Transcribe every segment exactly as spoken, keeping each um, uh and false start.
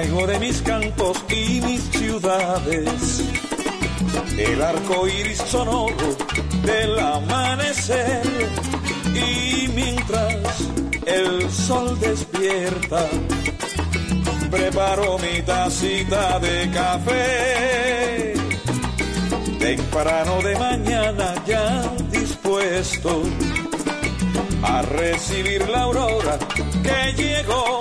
traigo de mis campos y mis ciudades el arco iris sonoro del amanecer. Y mientras el sol despierta, preparo mi tacita de café. Temprano de mañana ya dispuesto a recibir la aurora que llegó.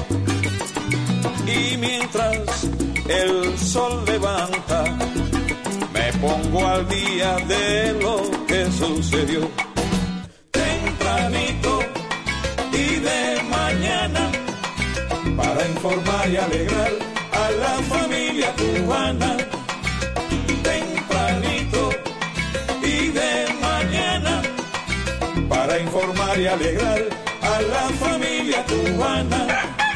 Y mientras el sol levanta, me pongo al día de lo que sucedió. Tempranito y de mañana, para informar y alegrar a la familia cubana. Tempranito y de mañana, para informar y alegrar a la familia cubana.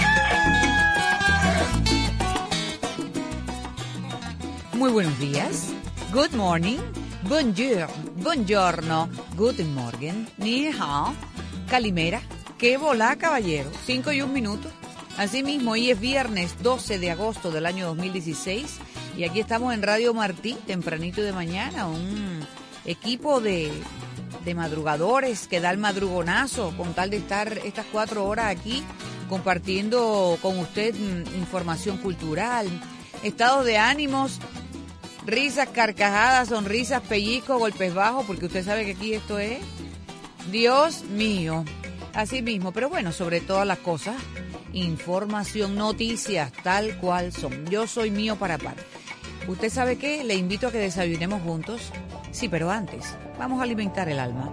Muy buenos días. Good morning. Bonjour. Buongiorno. Guten Morgen. Ni hao. Calimera. Que volá, caballero. Cinco y un minuto. Asimismo, hoy es viernes doce de agosto del año dos mil dieciséis y aquí estamos en Radio Martí, tempranito de mañana, un equipo de, de madrugadores que da el madrugonazo con tal de estar estas cuatro horas aquí compartiendo con usted información cultural, estados de ánimos, risas, carcajadas, sonrisas, pellizcos, golpes bajos, porque usted sabe que aquí esto es Dios mío, así mismo, pero bueno, sobre todas las cosas, información, noticias, tal cual son. Yo soy Mío para par. ¿Usted sabe qué? Le invito a que desayunemos juntos. Sí, pero antes, vamos a alimentar el alma.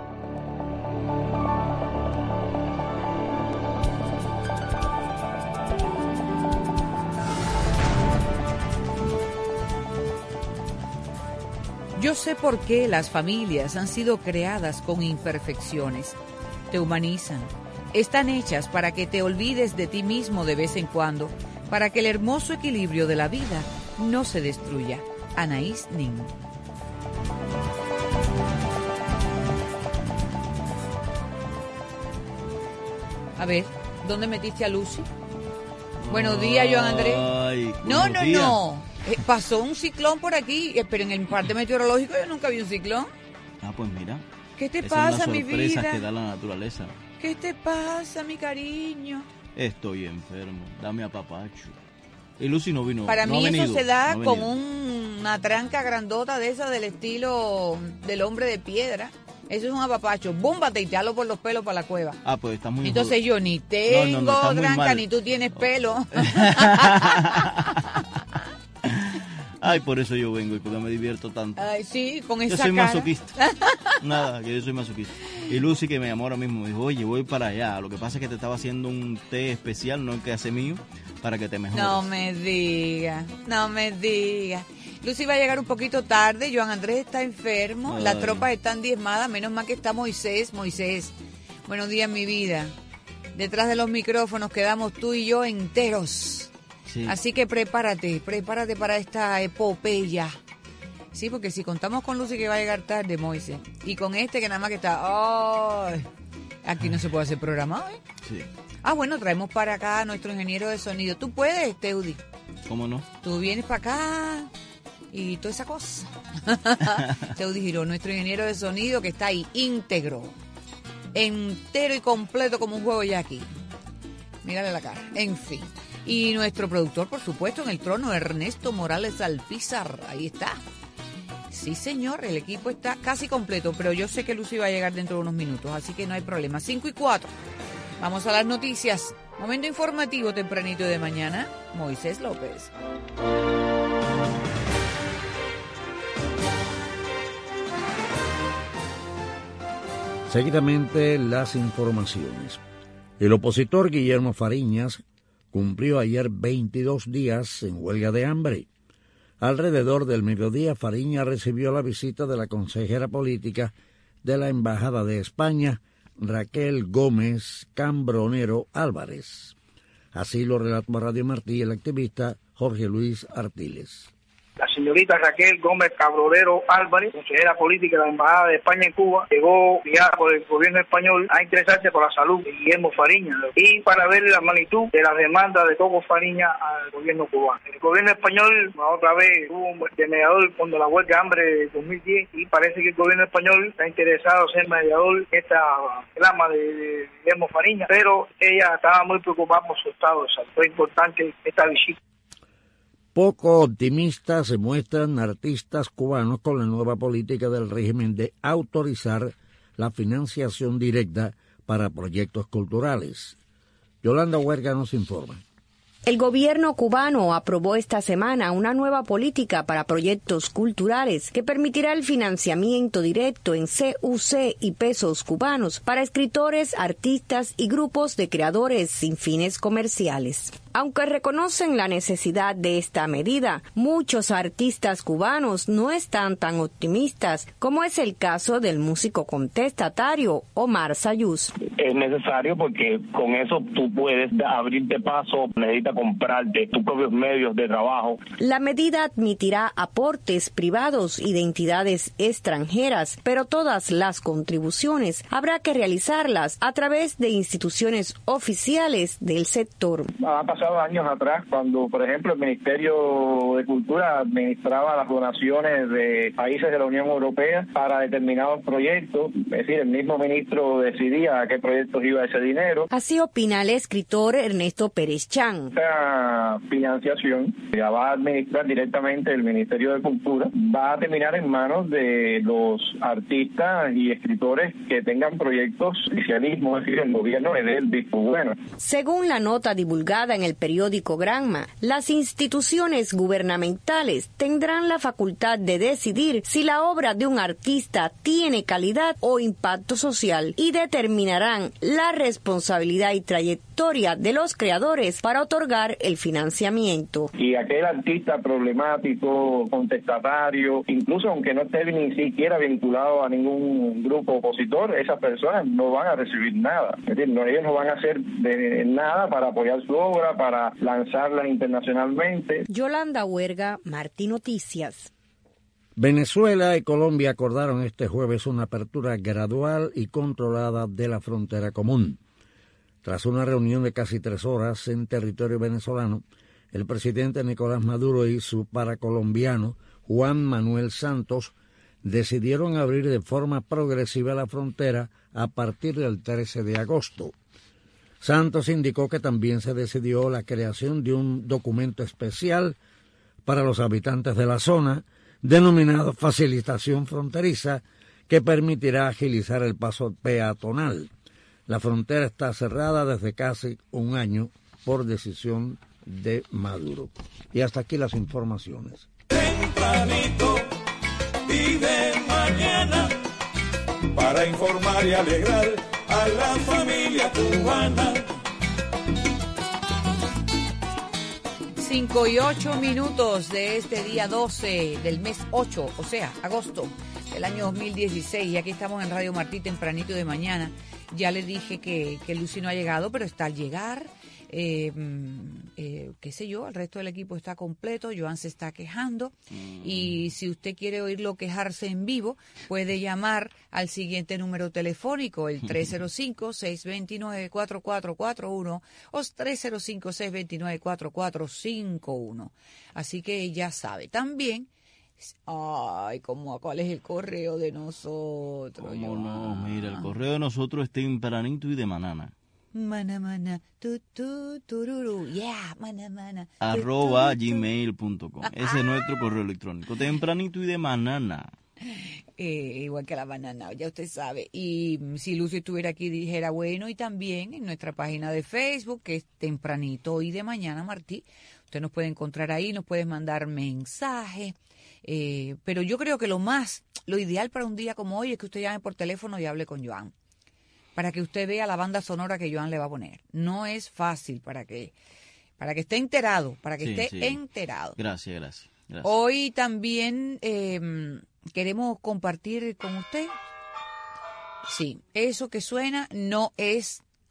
Yo sé por qué las familias han sido creadas con imperfecciones. Te humanizan. Están hechas para que te olvides de ti mismo de vez en cuando, para que el hermoso equilibrio de la vida no se destruya. Anaïs Nin. A ver, ¿dónde metiste a Lucy? Buenos días, Joan Andrés. Ay, no, no, días. no. Eh, pasó un ciclón por aquí, eh, pero en el parte meteorológico yo nunca vi un ciclón. Ah, pues mira. ¿Qué te Esas pasa, son mi las sorpresas vida? que da la naturaleza. ¿Qué te pasa, mi cariño? Estoy enfermo, dame apapacho. Y Lucy no vino. Para no mí ha eso venido, se da no ha con venido. un- una tranca grandota de esa del estilo del hombre de piedra. Eso es un apapacho. Búmbate y te halo por los pelos para la cueva. Ah, pues está muy Entonces jodido. yo ni tengo No, no, no, está muy tranca, mal. ni tú tienes pelo. Ay, por eso yo vengo y porque me divierto tanto. Ay, sí, con Yo esa soy cara. masoquista. Nada, que yo soy masoquista. Y Lucy, que me llamó ahora mismo, me dijo, oye, voy para allá. Lo que pasa es que te estaba haciendo un té especial, no el que hace mío, para que te mejores. No me diga, no me diga. Lucy va a llegar un poquito tarde, Joan Andrés está enfermo, Ay. las tropas están diezmadas, menos mal que está Moisés. Moisés, buenos días, mi vida. Detrás de los micrófonos quedamos tú y yo enteros. Sí. Así que prepárate, prepárate para esta epopeya. Sí, porque si contamos con Lucy que va a llegar tarde, Moisés, y con este que nada más que está... ¡Ay! Aquí no se puede hacer programa hoy. Sí. Ah, bueno, traemos para acá a nuestro ingeniero de sonido. ¿Tú puedes, Teudi? ¿Cómo no? Tú vienes para acá y toda esa cosa. Teudi Girón, nuestro ingeniero de sonido que está ahí íntegro, entero y completo como un juego ya aquí. Mírale la cara. En fin. Y nuestro productor, por supuesto, en el trono, Ernesto Morales Alpizar. Ahí está. Sí, señor, el equipo está casi completo, pero yo sé que Lucy va a llegar dentro de unos minutos, así que no hay problema. Cinco y cuatro. Vamos a las noticias. Momento informativo tempranito de mañana. Moisés López. Seguidamente las informaciones. El opositor Guillermo Fariñas cumplió ayer veintidós días en huelga de hambre. Alrededor del mediodía, Fariñas recibió la visita de la consejera política de la Embajada de España, Raquel Gómez Cambronero Álvarez. Así lo relató a Radio Martí el activista Jorge Luis Artiles. La señorita Raquel Gómez Cabrolero Álvarez, consejera política de la Embajada de España en Cuba, llegó guiada por el gobierno español a interesarse por la salud de Guillermo Fariña y para ver la magnitud de la demanda de Coco Fariña al gobierno cubano. El gobierno español otra vez tuvo un mediador cuando la huelga de hambre de dos mil diez y parece que el gobierno español está interesado en ser mediador en esta clama de, de Guillermo Fariña, pero ella estaba muy preocupada por su estado de salud. Fue importante esta visita. Poco optimistas se muestran artistas cubanos con la nueva política del régimen de autorizar la financiación directa para proyectos culturales. Yolanda Huerga nos informa. El gobierno cubano aprobó esta semana una nueva política para proyectos culturales que permitirá el financiamiento directo en C U C y pesos cubanos para escritores, artistas y grupos de creadores sin fines comerciales. Aunque reconocen la necesidad de esta medida, muchos artistas cubanos no están tan optimistas, como es el caso del músico contestatario Omar Sayús. Es necesario porque con eso tú puedes abrirte paso, necesitas comprarte tus propios medios de trabajo. La medida admitirá aportes privados y de entidades extranjeras, pero todas las contribuciones habrá que realizarlas a través de instituciones oficiales del sector. Ha pasado años atrás cuando, por ejemplo, el Ministerio de Cultura administraba las donaciones de países de la Unión Europea para determinados proyectos, es decir, el mismo ministro decidía a qué proyectos iba ese dinero. Así opina el escritor Ernesto Pérez Chan. Esta financiación la va a administrar directamente el Ministerio de Cultura, va a terminar en manos de los artistas y escritores que tengan proyectos oficialismo, es decir, el gobierno es del visto bueno. Según la nota divulgada en el periódico Granma, las instituciones gubernamentales tendrán la facultad de decidir si la obra de un artista tiene calidad o impacto social y determinarán la responsabilidad y trayectoria de los creadores para otorgar el financiamiento. Y aquel artista problemático, contestatario, incluso aunque no esté ni siquiera vinculado a ningún grupo opositor, esas personas no van a recibir nada. Es decir, no, ellos no van a hacer de nada para apoyar su obra, para lanzarla internacionalmente. Yolanda Huerga, Martí Noticias. Venezuela y Colombia acordaron este jueves una apertura gradual y controlada de la frontera común. Tras una reunión de casi tres horas en territorio venezolano, el presidente Nicolás Maduro y su paracolombiano Juan Manuel Santos decidieron abrir de forma progresiva la frontera a partir del trece de agosto. Santos indicó que también se decidió la creación de un documento especial para los habitantes de la zona, denominado Facilitación Fronteriza, que permitirá agilizar el paso peatonal. La frontera está cerrada desde casi un año por decisión de Maduro. Y hasta aquí las informaciones. Tempranito y de mañana, para informar y alegrar a la familia cubana. Cinco y ocho minutos de este día doce del mes ocho, o sea, agosto del año dos mil dieciséis. Y aquí estamos en Radio Martí tempranito de mañana. Ya le dije que, que Lucy no ha llegado, pero está al llegar. Eh, eh, qué sé yo, el resto del equipo está completo, Joan se está quejando mm. y si usted quiere oírlo quejarse en vivo, puede llamar al siguiente número telefónico, el tres cero cinco, seis dos nueve, cuatro cuatro cuatro uno o tres cero cinco, seis dos nueve, cuatro cuatro cinco uno. Así que ya sabe. También, ay, ¿cómo, ¿cuál es el correo de nosotros? ¿Cómo no? Mira, el correo de nosotros es tempranito y de manana. Mana, mana, tu, tu, tururu, yeah, mana, mana. Tu, arroba tu, tu. gmail punto com. Ese es nuestro correo electrónico. Tempranito y de manana. Eh, igual que la banana, ya usted sabe. Y si Lucy estuviera aquí, dijera bueno. Y también en nuestra página de Facebook, que es Tempranito y de Mañana, Martí. Usted nos puede encontrar ahí, nos puede mandar mensajes. Eh, pero yo creo que lo más, lo ideal para un día como hoy es que usted llame por teléfono y hable con Joan, para que usted vea la banda sonora que Joan le va a poner. No es fácil, para que para que esté enterado, para que sí, esté sí. enterado. Gracias, gracias, gracias. Hoy también eh, queremos compartir con usted, sí, eso que suena no es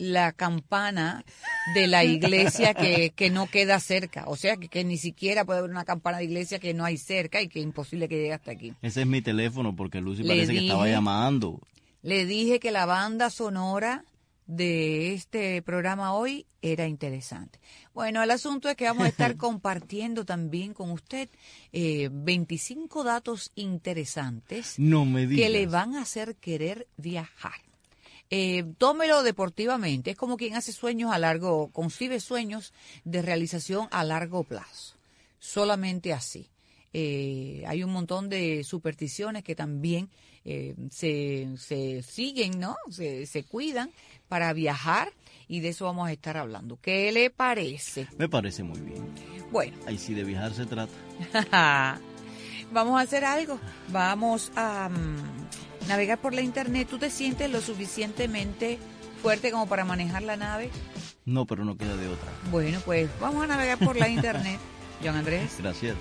la campana de la iglesia que, que no queda cerca. O sea, que, que ni siquiera puede haber una campana de iglesia que no hay cerca y que es imposible que llegue hasta aquí. Ese es mi teléfono porque Lucy Le parece dije, que estaba llamando. Le dije que la banda sonora de este programa hoy era interesante. Bueno, el asunto es que vamos a estar compartiendo también con usted eh, veinticinco datos interesantes no me digas. que le van a hacer querer viajar. Eh, tómelo deportivamente, es como quien hace sueños a largo, concibe sueños de realización a largo plazo, solamente así. Eh, hay un montón de supersticiones que también eh, se, se siguen, ¿no? Se, se cuidan para viajar y de eso vamos a estar hablando. ¿Qué le parece? Me parece muy bien. Bueno. Ahí sí de viajar se trata. Vamos a hacer algo. Vamos a um, navegar por la internet. ¿Tú te sientes lo suficientemente fuerte como para manejar la nave? No, pero no queda de otra. Bueno, pues vamos a navegar por la internet. John Andrés. Gracias.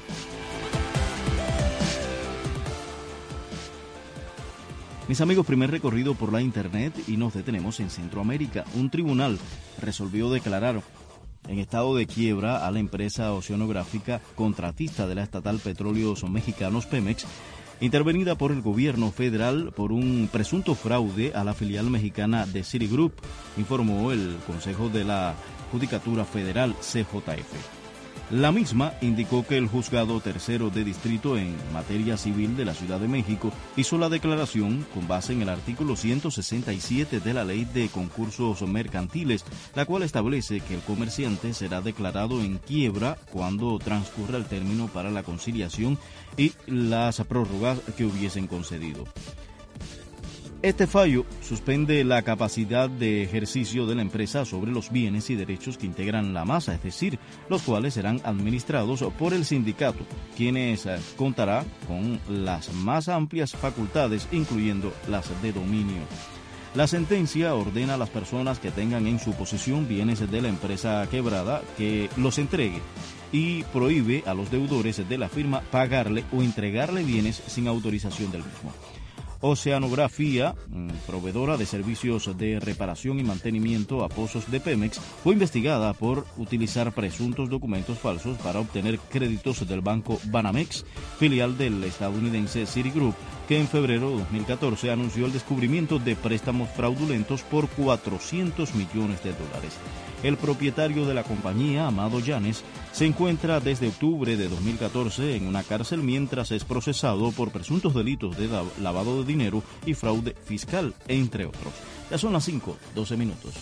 Mis amigos, primer recorrido por la internet y nos detenemos en Centroamérica. Un tribunal resolvió declarar en estado de quiebra a la empresa oceanográfica contratista de la estatal Petróleos Mexicanos Pemex, intervenida por el gobierno federal por un presunto fraude a la filial mexicana de Citigroup, informó el Consejo de la Judicatura Federal, C J F. La misma indicó que el juzgado tercero de distrito en materia civil de la Ciudad de México hizo la declaración con base en el artículo ciento sesenta y siete de la Ley de Concursos Mercantiles, la cual establece que el comerciante será declarado en quiebra cuando transcurra el término para la conciliación y las prórrogas que hubiesen concedido. Este fallo suspende la capacidad de ejercicio de la empresa sobre los bienes y derechos que integran la masa, es decir, los cuales serán administrados por el sindicato, quienes contará con las más amplias facultades, incluyendo las de dominio. La sentencia ordena a las personas que tengan en su posesión bienes de la empresa quebrada que los entregue y prohíbe a los deudores de la firma pagarle o entregarle bienes sin autorización del mismo. Oceanografía, proveedora de servicios de reparación y mantenimiento a pozos de Pemex, fue investigada por utilizar presuntos documentos falsos para obtener créditos del banco Banamex, filial del estadounidense Citigroup, que en febrero de dos mil catorce anunció el descubrimiento de préstamos fraudulentos por cuatrocientos millones de dólares. El propietario de la compañía, Amado Llanes, se encuentra desde octubre de dos mil catorce en una cárcel mientras es procesado por presuntos delitos de lavado de dinero y fraude fiscal, entre otros. Ya son las cinco, doce minutos.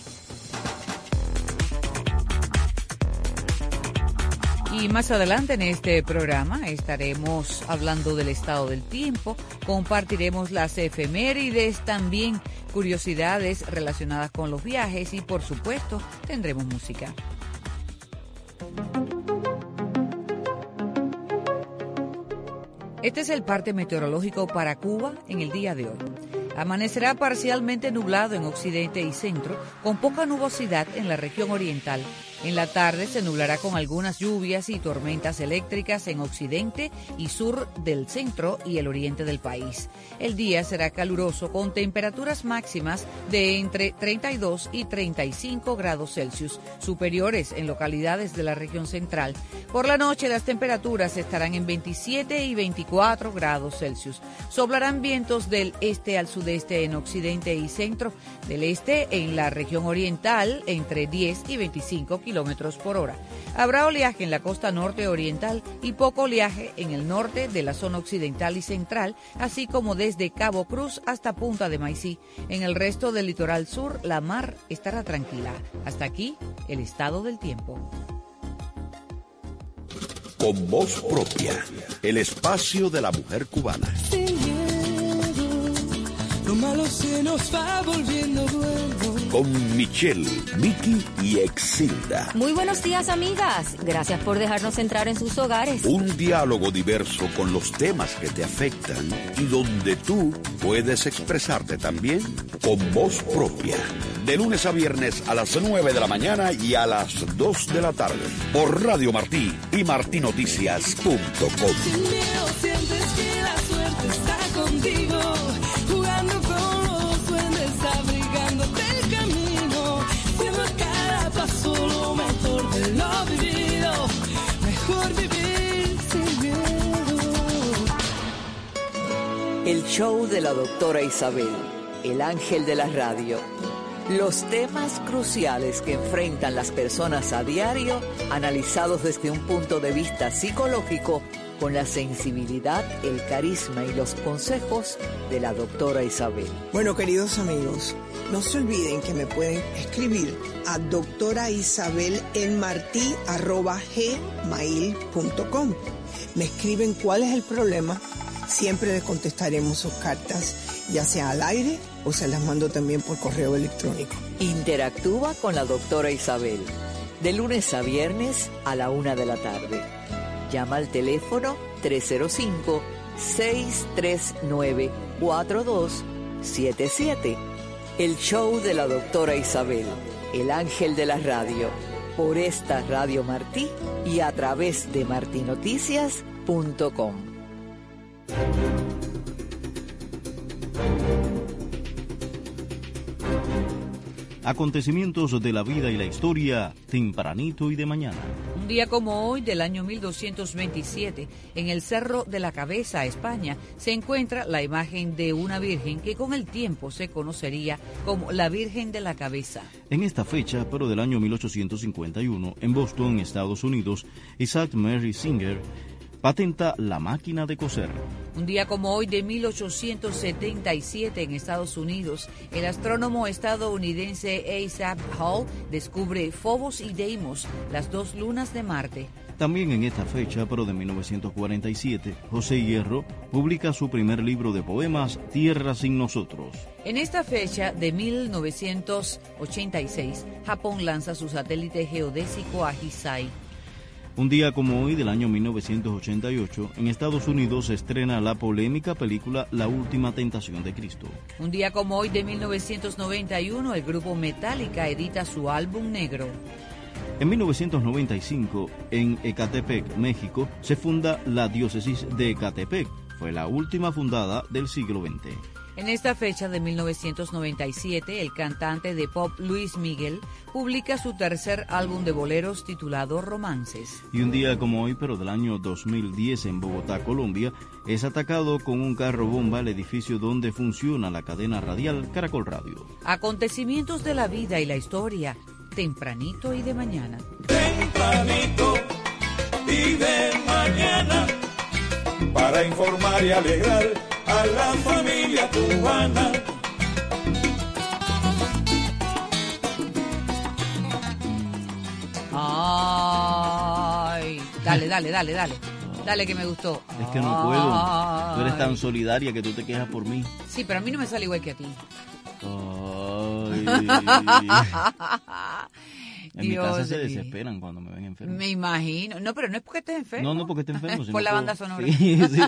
Y más adelante en este programa estaremos hablando del estado del tiempo, compartiremos las efemérides, también curiosidades relacionadas con los viajes y, por supuesto, tendremos música. Este es el parte meteorológico para Cuba en el día de hoy. Amanecerá parcialmente nublado en occidente y centro, con poca nubosidad en la región oriental. En la tarde se nublará con algunas lluvias y tormentas eléctricas en occidente y sur del centro y el oriente del país. El día será caluroso con temperaturas máximas de entre treinta y dos y treinta y cinco grados Celsius, superiores en localidades de la región central. Por la noche las temperaturas estarán en veintisiete y veinticuatro grados Celsius. Soplarán vientos del este al sudeste en occidente y centro, del este en la región oriental entre diez y veinticinco kilómetros por hora. Habrá oleaje en la costa norte oriental y poco oleaje en el norte de la zona occidental y central, así como desde Cabo Cruz hasta Punta de Maicí. En el resto del litoral sur, la mar estará tranquila. Hasta aquí, el estado del tiempo. Con voz propia, el espacio de la mujer cubana. Lo malo se nos va volviendo bueno. Con Michelle, Vicky y Exilda. Muy buenos días, amigas. Gracias por dejarnos entrar en sus hogares. Un diálogo diverso con los temas que te afectan y donde tú puedes expresarte también con voz propia. De lunes a viernes a las nueve de la mañana y a las dos de la tarde. Por Radio Martí y martinoticias punto com. Sin miedo sientes que la suerte está contigo. Jugando con los duendes, abrigándote el camino. show de la doctora Isabel, el ángel de la radio. Los temas cruciales que enfrentan las personas a diario, analizados desde un punto de vista psicológico, con la sensibilidad, el carisma y los consejos de la doctora Isabel. Bueno, queridos amigos, no se olviden que me pueden escribir a doctora Isabel Martí arroba gmail punto com. Me escriben cuál es el problema, siempre les contestaremos sus cartas, ya sea al aire o se las mando también por correo electrónico. Interactúa con la doctora Isabel, de lunes a viernes a la una de la tarde. Llama al teléfono tres cero cinco, seis tres nueve, cuatro dos siete siete. El show de la doctora Isabel, el ángel de la radio, por esta Radio Martí y a través de martinoticias punto com. Acontecimientos de la vida y la historia, tempranito y de mañana. Un día como hoy, del año mil doscientos veintisiete, en el Cerro de la Cabeza, España, se encuentra la imagen de una virgen que con el tiempo se conocería como la Virgen de la Cabeza. En esta fecha, pero del año mil ochocientos cincuenta y uno, en Boston, Estados Unidos, Isaac Mary Singer patenta la máquina de coser. Un día como hoy de mil ochocientos setenta y siete en Estados Unidos, el astrónomo estadounidense Asa Hall descubre Phobos y Deimos, las dos lunas de Marte. También en esta fecha, pero de mil novecientos cuarenta y siete, José Hierro publica su primer libro de poemas, Tierra sin nosotros. En esta fecha de mil novecientos ochenta y seis, Japón lanza su satélite geodésico Ahisai. Un día como hoy del año mil novecientos ochenta y ocho, en Estados Unidos se estrena la polémica película La Última Tentación de Cristo. Un día como hoy de mil novecientos noventa y uno, el grupo Metallica edita su álbum negro. En mil novecientos noventa y cinco, en Ecatepec, México, se funda la diócesis de Ecatepec. Fue la última fundada del siglo veinte. En esta fecha de mil novecientos noventa y siete, el cantante de pop Luis Miguel publica su tercer álbum de boleros titulado Romances. Y un día como hoy, pero del año dos mil diez, en Bogotá, Colombia, es atacado con un carro bomba el edificio donde funciona la cadena radial Caracol Radio. Acontecimientos de la vida y la historia, tempranito y de mañana. Tempranito y de mañana, para informar y alegrar a la familia cubana. Ay, dale, dale, dale, dale. Dale que me gustó. Es que no puedo. Tú eres tan solidaria que tú te quejas por mí. Sí, pero a mí no me sale igual que a ti. Ay. En Dios mi casa se de mí. desesperan cuando me ven enfermo. Me imagino. No, pero no es porque estés enfermo. No, no porque esté enfermo. Por la banda sonora. Sí, sí.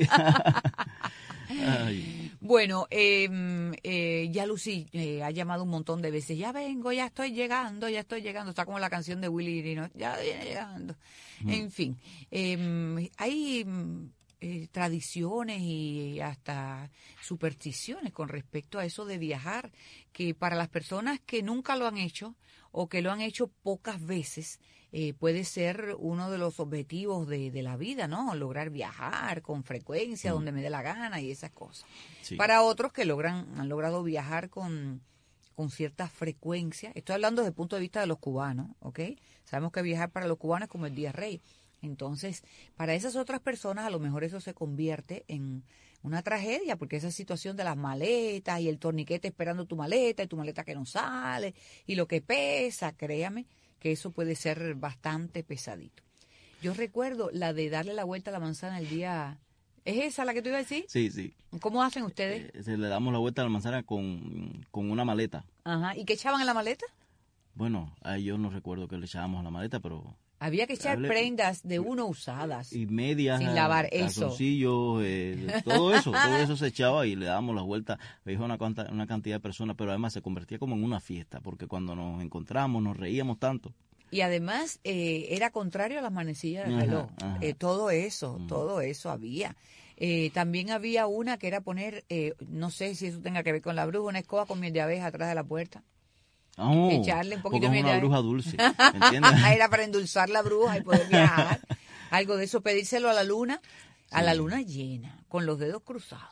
Ay. Bueno, eh, eh, ya Lucy eh, ha llamado un montón de veces. Ya vengo, ya estoy llegando, ya estoy llegando. Está como la canción de Willy Irino. Ya viene llegando. Mm. En fin, eh, hay eh, tradiciones y hasta supersticiones con respecto a eso de viajar, que para las personas que nunca lo han hecho o que lo han hecho pocas veces, eh, puede ser uno de los objetivos de, de la vida, ¿no? Lograr viajar con frecuencia, mm. donde me dé la gana y esas cosas. Sí. Para otros que logran han logrado viajar con, con cierta frecuencia, estoy hablando desde el punto de vista de los cubanos, ¿ok? Sabemos que viajar para los cubanos es como el día rey. Entonces, para esas otras personas a lo mejor eso se convierte en una tragedia, porque esa situación de las maletas y el torniquete esperando tu maleta y tu maleta que no sale y lo que pesa, créame que eso puede ser bastante pesadito. Yo recuerdo la de darle la vuelta a la manzana el día... ¿Es esa la que tú ibas a decir? Sí, sí. ¿Cómo hacen ustedes? Eh, se le damos la vuelta a la manzana con, con una maleta. Ajá. ¿Y qué echaban en la maleta? Bueno, ahí yo no recuerdo que le echábamos a la maleta, pero... Había que echar prendas de uno usadas. Y medias. Sin lavar, eso. Calzoncillos, eh, todo eso, todo eso se echaba y le dábamos la vuelta. Veía una, una cantidad de personas, pero además se convertía como en una fiesta, porque cuando nos encontramos nos reíamos tanto. Y además eh, era contrario a las manecillas del reloj. Ajá, ajá. Eh, todo eso, mm. todo eso había. Eh, también había una que era poner, eh, no sé si eso tenga que ver con la bruja, una escoba con miel de abeja atrás de la puerta. Oh, echarle un poquito de miel una de bruja dulce, ¿entiendes? Era para endulzar la bruja y poder viajar. Algo de eso, pedírselo a la luna, a sí. la luna llena, con los dedos cruzados.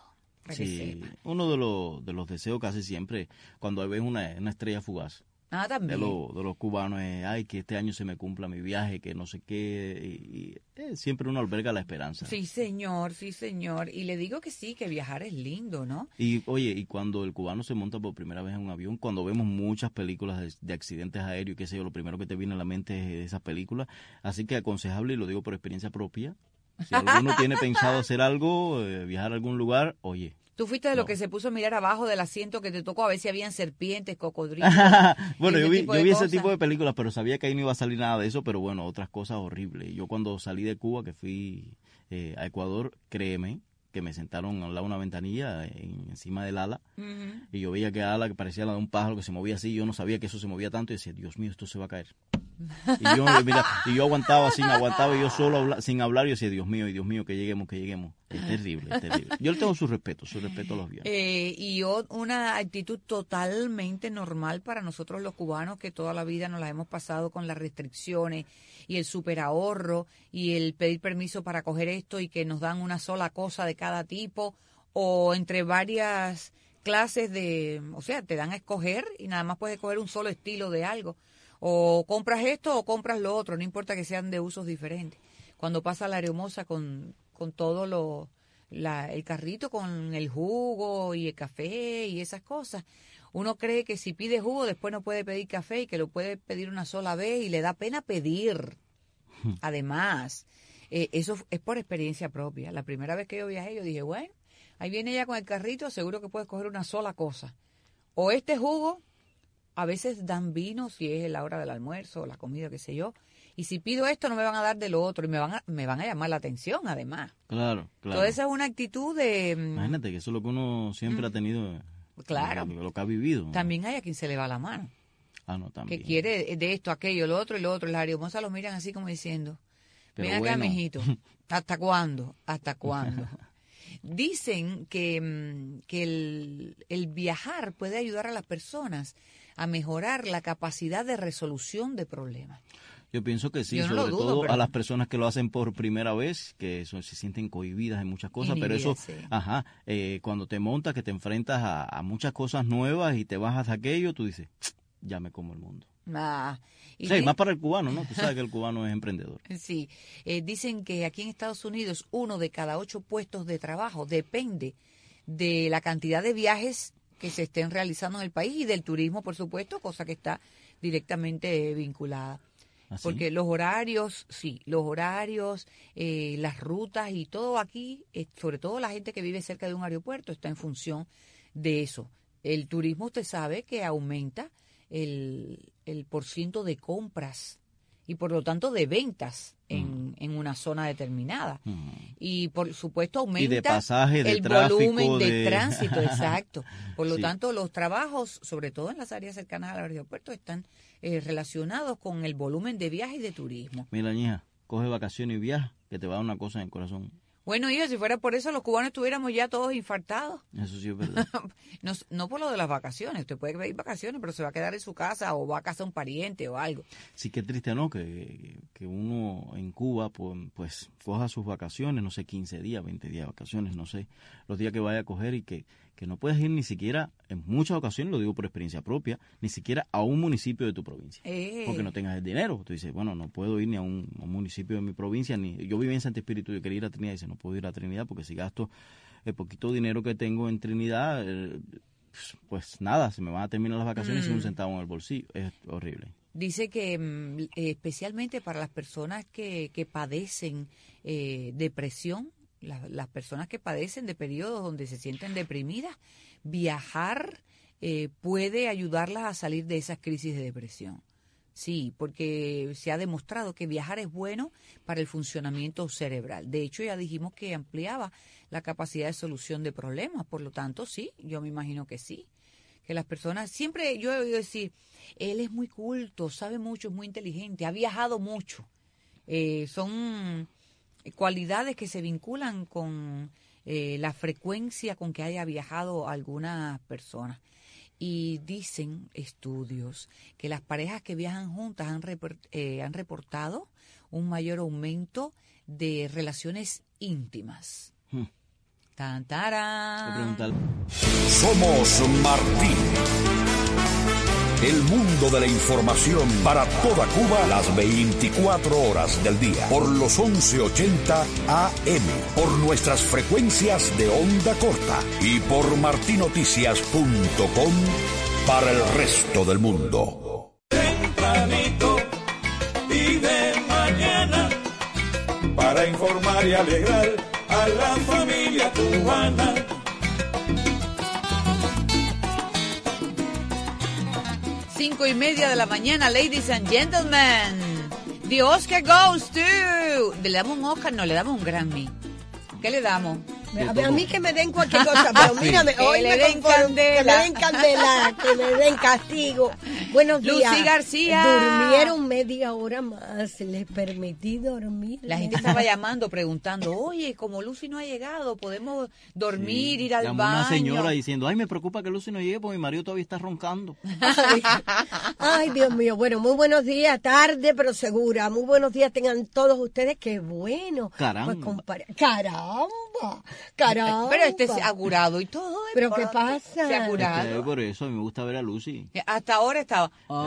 Para sí, que sepa. uno de los, de los deseos casi siempre, cuando ves una, una estrella fugaz, Ah, también. de, lo, de los cubanos es, ay, que este año se me cumpla mi viaje, que no sé qué, y, y, eh, siempre uno alberga la esperanza. Sí, señor, sí, señor. Y le digo que sí, que viajar es lindo, ¿no? Y oye, y cuando el cubano se monta por primera vez en un avión, cuando vemos muchas películas de, de accidentes aéreos, qué sé yo, lo primero que te viene a la mente es esas películas. Así que aconsejable, y lo digo por experiencia propia, si alguno tiene pensado hacer algo, eh, viajar a algún lugar, oye. Tú fuiste de no. lo que se puso a mirar abajo del asiento que te tocó a ver si habían serpientes, cocodrilos. Bueno, yo vi, yo vi ese cosas. tipo de películas, pero sabía que ahí no iba a salir nada de eso, pero bueno, otras cosas horribles. Yo cuando salí de Cuba, que fui eh, a Ecuador, créeme, que me sentaron al lado de una ventanilla en, encima del ala, Uh-huh. y yo veía que ala que parecía la de un pájaro que se movía así, yo no sabía que eso se movía tanto, y decía, Dios mío, esto se va a caer. Y yo, mira, y yo aguantaba sin aguantaba y yo solo habla, sin hablar, y yo decía, Dios mío, y Dios mío, que lleguemos, que lleguemos. Es terrible, es terrible. Yo le tengo su respeto, su respeto a los aviones. Eh, y o- una actitud totalmente normal para nosotros los cubanos, que toda la vida nos la hemos pasado con las restricciones y el superahorro y el pedir permiso para coger esto y que nos dan una sola cosa de cada tipo, o entre varias clases de, o sea, te dan a escoger y nada más puedes escoger un solo estilo de algo. O compras esto o compras lo otro, no importa que sean de usos diferentes. Cuando pasa la aeromoza con, con todo lo, la, el carrito con el jugo y el café y esas cosas, uno cree que si pide jugo después no puede pedir café y que lo puede pedir una sola vez y le da pena pedir. Además, eh, eso es por experiencia propia. La primera vez que yo viajé yo dije, bueno, ahí viene ella con el carrito, seguro que puedes coger una sola cosa. O este jugo. A veces dan vino si es la hora del almuerzo o la comida, qué sé yo. Y si pido esto no me van a dar de lo otro y me van a, me van a llamar la atención además. Claro, claro. Entonces esa es una actitud de... Imagínate que eso es lo que uno siempre mm. ha tenido, claro. lo, lo que ha vivido. También hay a quien se le va la mano. Ah, no, también. Que quiere de esto, aquello, lo otro y lo otro. Y las aeromosas los miran así como diciendo, pero ven bueno. acá, mijito, ¿hasta cuándo? ¿Hasta cuándo? Dicen que, que el, el viajar puede ayudar a las personas a mejorar la capacidad de resolución de problemas. Yo pienso que sí, Yo no sobre lo dudo, todo pero... a las personas que lo hacen por primera vez, que son, se sienten cohibidas en muchas cosas, Inhibidas, pero eso, sí. ajá, eh, cuando te montas, que te enfrentas a, a muchas cosas nuevas y te bajas a aquello, tú dices, ya me como el mundo. Ah, y sí, di- más para el cubano, ¿no? Tú sabes que el cubano es emprendedor. Sí, eh, dicen que aquí en Estados Unidos uno de cada ocho puestos de trabajo depende de la cantidad de viajes que se estén realizando en el país y del turismo, por supuesto, cosa que está directamente vinculada. ¿Así? Porque los horarios, sí, los horarios, eh, las rutas y todo aquí, eh, sobre todo la gente que vive cerca de un aeropuerto, está en función de eso. El turismo, usted sabe que aumenta el, el porciento de compras y por lo tanto de ventas en, mm. en una zona determinada. Mm. Y por supuesto aumenta y de pasaje, de el tráfico, volumen de, de... tránsito, exacto. Por lo sí. tanto, los trabajos, sobre todo en las áreas cercanas al aeropuerto, están eh, relacionados con el volumen de viajes y de turismo. Mira, hija, coge vacaciones y viaja, que te va a dar una cosa en el corazón. Bueno, hija, si fuera por eso, los cubanos estuviéramos ya todos infartados. Eso sí es verdad. no, no por lo de las vacaciones. Usted puede pedir vacaciones, pero se va a quedar en su casa o va a casa de un pariente o algo. Sí, qué triste, ¿no? Que, que uno en Cuba, pues, pues, coja sus vacaciones, no sé, quince días, veinte días de vacaciones, no sé, los días que vaya a coger y que, que no puedes ir ni siquiera, en muchas ocasiones, lo digo por experiencia propia, ni siquiera a un municipio de tu provincia. Eh. Porque no tengas el dinero. Tú dices, bueno, no puedo ir ni a un, a un municipio de mi provincia, ni yo vivía en Santo Espíritu, yo quería ir a Trinidad, y dice, no puedo ir a Trinidad porque si gasto el poquito dinero que tengo en Trinidad, eh, pues nada, se me van a terminar las vacaciones mm. sin un centavo en el bolsillo. Es horrible. Dice que eh, especialmente para las personas que, que padecen eh, depresión, la, las personas que padecen de periodos donde se sienten deprimidas, viajar eh, puede ayudarlas a salir de esas crisis de depresión. Sí, porque se ha demostrado que viajar es bueno para el funcionamiento cerebral. De hecho, ya dijimos que ampliaba la capacidad de solución de problemas. Por lo tanto, sí, yo me imagino que sí. Que las personas, siempre yo he oído decir, él es muy culto, sabe mucho, es muy inteligente, ha viajado mucho. Eh, son cualidades que se vinculan con eh, la frecuencia con que haya viajado algunas personas. Y dicen estudios que las parejas que viajan juntas han, report, eh, han reportado un mayor aumento de relaciones íntimas. Hmm. Tan, tarán. Somos Martí. El mundo de la información para toda Cuba las veinticuatro horas del día. Por los once ochenta A M. Por nuestras frecuencias de onda corta. Y por martinoticias punto com para el resto del mundo. Tempranito y de mañana, para informar y alegrar a la familia cubana. Cinco y media de la mañana, ladies and gentlemen. The Oscar goes to... ¿Le damos un Oscar? No, le damos un Grammy. ¿Qué le damos? A, a mí que me den cualquier cosa, pero mírame, que hoy le me den conformo, candela. que me den candela, que me den castigo. Buenos días. Lucy García. Durmieron media hora más, les permití dormir. La gente estaba llamando, preguntando, oye, como Lucy no ha llegado, podemos dormir, Sí, ir al llamó baño. una señora diciendo, ay, me preocupa que Lucy no llegue porque mi marido todavía está roncando. Ay, ay, Dios mío. Bueno, muy buenos días, tarde pero segura. Muy buenos días tengan todos ustedes. Qué bueno. Caramba. Pues compara- Caramba. Caramba. Pero este se ha curado y todo. ¿eh? ¿Pero qué Por- pasa? Se ha Es curado. que por eso a mí me gusta ver a Lucy. Hasta ahora estaba.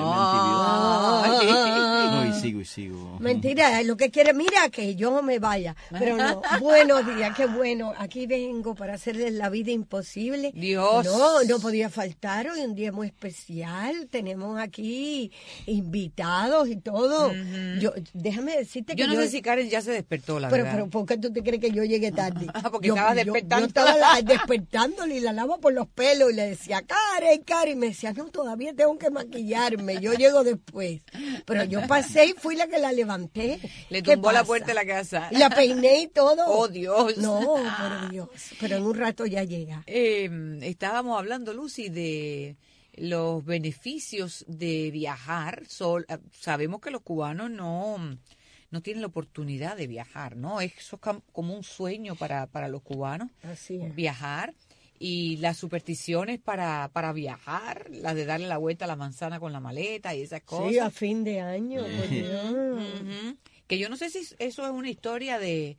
Ay. Ah. No, y sigo, y sigo. Mentira, lo que quiere, mira que yo me vaya, pero no. Buenos días, qué bueno. Aquí vengo para hacerles la vida imposible. Dios. No, no podía faltar hoy, un día muy especial. Tenemos aquí invitados y todo. Ujú. Yo, déjame decirte que Yo no sé si Karen ya se despertó, la pero, verdad. pero, ¿por qué tú te crees que yo llegué tarde? Porque yo, estabas yo- despertando. Yo, estaba la- despertándole y la lavo por los pelos y le decía, Karen, Karen, y me decía, no, todavía tengo que maquillarme, yo llego después. Pero yo pasé y fui la que la levanté. Le ¿Qué tumbó la pasa? puerta de la casa. Y la peiné y todo. Oh, Dios. No, por Dios. Pero en un rato ya llega. Eh, estábamos hablando, Lucy, de los beneficios de viajar. Sol, eh, sabemos que los cubanos no, no tienen la oportunidad de viajar, ¿no? Eso es cam- como un sueño para, para los cubanos, Así es. viajar. Y las supersticiones para, para viajar, las de darle la vuelta a la manzana con la maleta y esas cosas. Sí, a fin de año, por Dios. Ujú. Que yo no sé si eso es una historia de,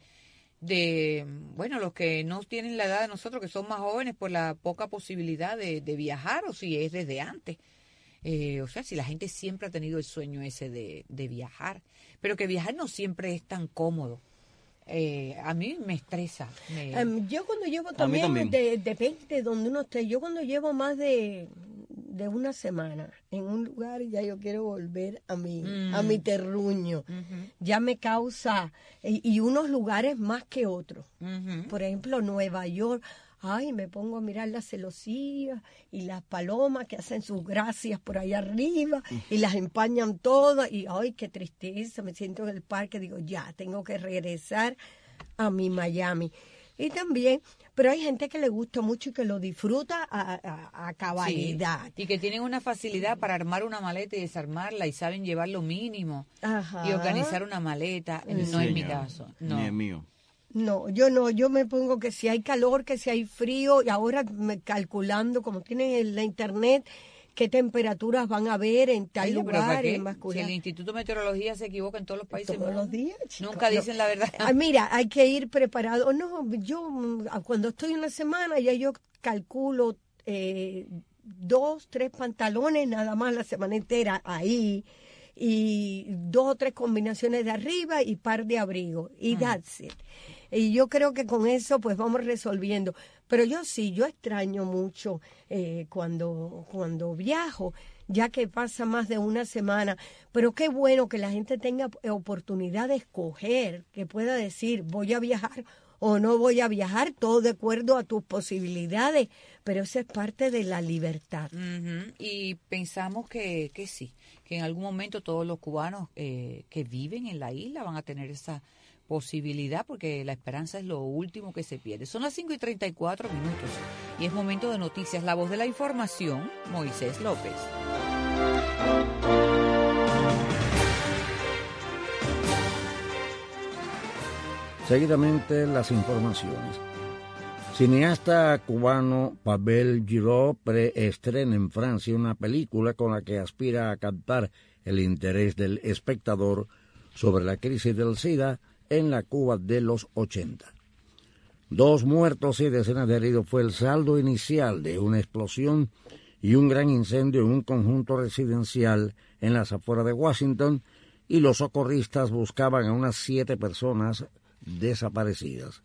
de, bueno, los que no tienen la edad de nosotros, que son más jóvenes, por la poca posibilidad de, de viajar, o si es desde antes. Eh, o sea, si la gente siempre ha tenido el sueño ese de, de viajar, pero que viajar no siempre es tan cómodo. Eh, a mí me estresa. Me... Em, yo cuando llevo mí también, también. de- depende de donde uno esté, yo cuando llevo más de, de una semana en un lugar, ya yo quiero volver a mi, Mm. a mi terruño. Ujú, Ya me causa, y, y unos lugares más que otros. ujú. Por ejemplo, Nueva York. Ay, me pongo a mirar las celosías y las palomas que hacen sus gracias por ahí arriba y las empañan todas. Y ay, qué tristeza, me siento en el parque, digo, ya, tengo que regresar a mi Miami. Y también, pero hay gente que le gusta mucho y que lo disfruta a, a, a cabalidad. Sí, y que tienen una facilidad para armar una maleta y desarmarla y saben llevar lo mínimo Ajá. y organizar una maleta. Sí, No es mi señor. caso. No. Ni es mío. No, yo no, yo me pongo que si hay calor, que si hay frío, y ahora me calculando, como tienen en la internet, qué temperaturas van a haber en tal Oye, ¿pero para lugar, qué? en más Si el Instituto de Meteorología se equivoca en todos los países. todos del los mundo. días, chico. Nunca No. dicen la verdad. Ah, mira, hay que ir preparado. No, yo mm, cuando estoy una semana ya yo calculo eh, dos, tres pantalones nada más la semana entera ahí y dos o tres combinaciones de arriba y par de abrigos y that's it. Y yo creo que con eso pues vamos resolviendo. Pero yo sí, yo extraño mucho eh, cuando, cuando viajo, ya que pasa más de una semana. Pero qué bueno que la gente tenga oportunidad de escoger, que pueda decir voy a viajar o no voy a viajar, todo de acuerdo a tus posibilidades. Pero eso es parte de la libertad. Ujú. Y pensamos que, que sí, que en algún momento todos los cubanos eh, que viven en la isla van a tener esa posibilidad, porque la esperanza es lo último que se pierde. Son las cinco y treinta y cuatro minutos y es momento de noticias. La voz de la información, Moisés López. Seguidamente las informaciones. Cineasta cubano Pavel Giraud preestrena en Francia una película con la que aspira a captar el interés del espectador sobre la crisis del SIDA en la Cuba de los ochenta. Dos muertos y decenas de heridos fue el saldo inicial de una explosión y un gran incendio en un conjunto residencial en las afueras de Washington, y los socorristas buscaban a unas siete personas desaparecidas.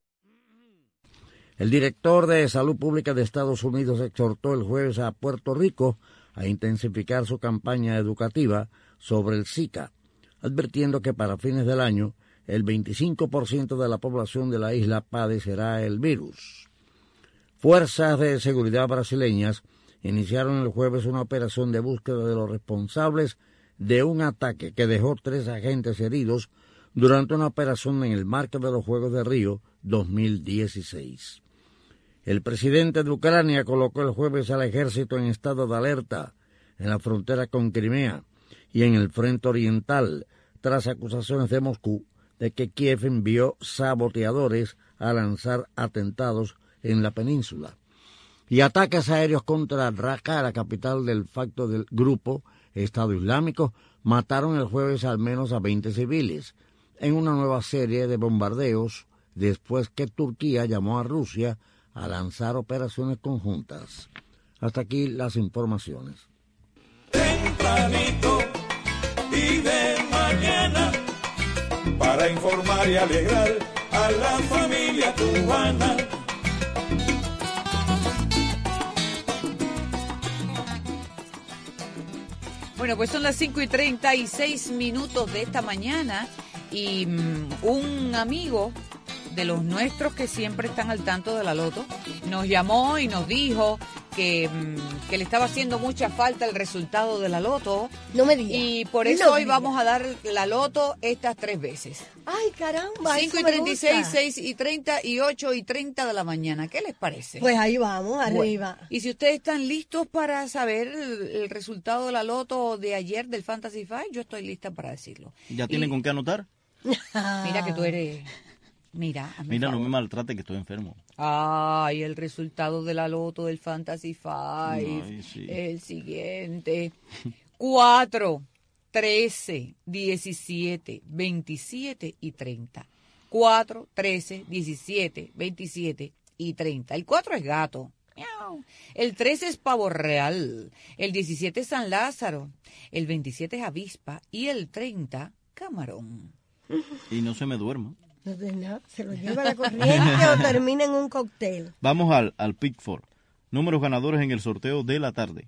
El director de Salud Pública de Estados Unidos exhortó el jueves a Puerto Rico a intensificar su campaña educativa sobre el Zika, advirtiendo que para fines del año el veinticinco por ciento de la población de la isla padecerá el virus. Fuerzas de seguridad brasileñas iniciaron el jueves una operación de búsqueda de los responsables de un ataque que dejó tres agentes heridos durante una operación en el marco de los Juegos de Río dos mil dieciséis. El presidente de Ucrania colocó el jueves al ejército en estado de alerta en la frontera con Crimea y en el frente oriental, tras acusaciones de Moscú de que Kiev envió saboteadores a lanzar atentados en la península. Y ataques aéreos contra Raqqa, la capital del facto del grupo Estado Islámico, mataron el jueves al menos a veinte civiles, en una nueva serie de bombardeos después que Turquía llamó a Rusia a lanzar operaciones conjuntas. Hasta aquí las informaciones. Tempranito y de mañana, para informar y alegrar a la familia cubana. Bueno, pues son las cinco y treinta y seis minutos de esta mañana y um, un amigo de los nuestros que siempre están al tanto de la loto nos llamó y nos dijo que, um, que le estaba haciendo mucha falta el resultado de la loto. No me digas. Y por eso no hoy vamos a dar la loto estas tres veces. Ay, caramba. cinco y treinta y seis, seis y treinta y ocho y treinta de la mañana. ¿Qué les parece? Pues ahí vamos, arriba. Bueno, y si ustedes están listos para saber el, el resultado de la loto de ayer del Fantasy Five, yo estoy lista para decirlo. ¿Ya tienen y... con qué anotar? Mira que tú eres... Mira, Mira, favor. no me maltrate que estoy enfermo. Ay, el resultado de la loto del Fantasy Five. Ay, sí. El siguiente. cuatro, trece, diecisiete, veintisiete y treinta. cuatro, trece, diecisiete, veintisiete y treinta. El cuatro es gato. Miau. El trece es pavo real. El diecisiete es San Lázaro. El veintisiete es avispa. Y el treinta, camarón. Y no se me duerma. No de nada, se lo lleva la corriente o termina en un cóctel. Vamos al, al Pick Four. Números ganadores en el sorteo de la tarde.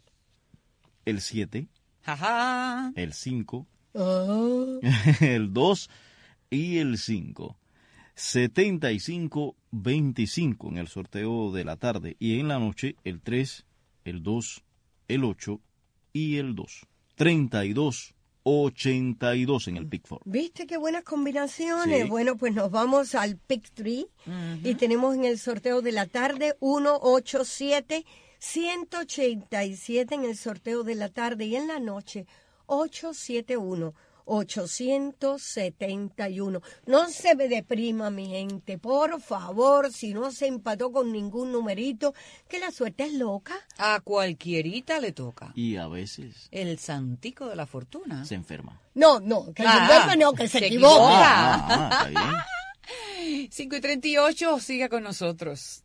El siete, Ajá. el cinco, Oh. el dos y el cinco. setenta y cinco veinticinco en el sorteo de la tarde. Y en la noche el tres, el dos, el ocho y el dos. treinta y dos ochenta y dos en el Pick Four. ¿Viste qué buenas combinaciones? Sí. Bueno, pues nos vamos al Pick Three Uh-huh. y tenemos en el sorteo de la tarde ciento ochenta y siete, ciento ochenta y siete en el sorteo de la tarde y en la noche ochocientos setenta y uno, ochocientos setenta y uno. No se me deprima, mi gente, por favor, si no se empató con ningún numerito, que la suerte es loca. A cualquierita le toca. Y a veces El santico de la fortuna. se enferma. No, no, que Ah, se duerme, no, que se, se equivoca. Ah, ah, ah, está bien. cinco y treinta y ocho, siga con nosotros.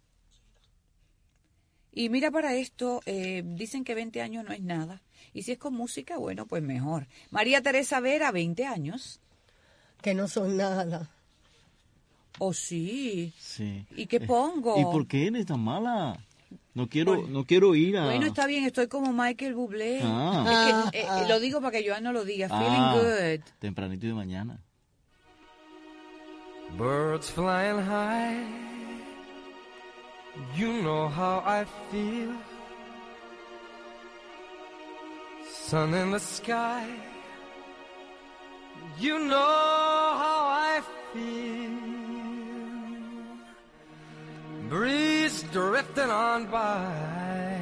Y mira para esto, eh, dicen que veinte años no es nada. Y si es con música, bueno, pues mejor. María Teresa Vera, veinte años. Que no son nada. Oh, sí. Sí. ¿Y qué pongo? ¿Y por qué eres tan mala? No quiero, no quiero ir a... Bueno, está bien, estoy como Michael Bublé. Ah. Es que, eh, eh, lo digo para que Joan no lo diga. Feeling Ah, good. tempranito de mañana. Birds flying high, you know how I feel. Sun in the sky, you know how I feel. Breeze drifting on by,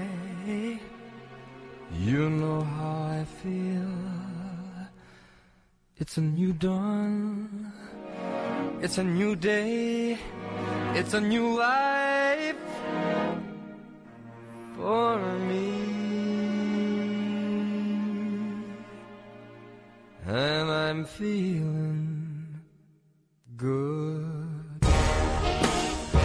you know how I feel. It's a new dawn, it's a new day, it's a new life for me. And I'm feeling good.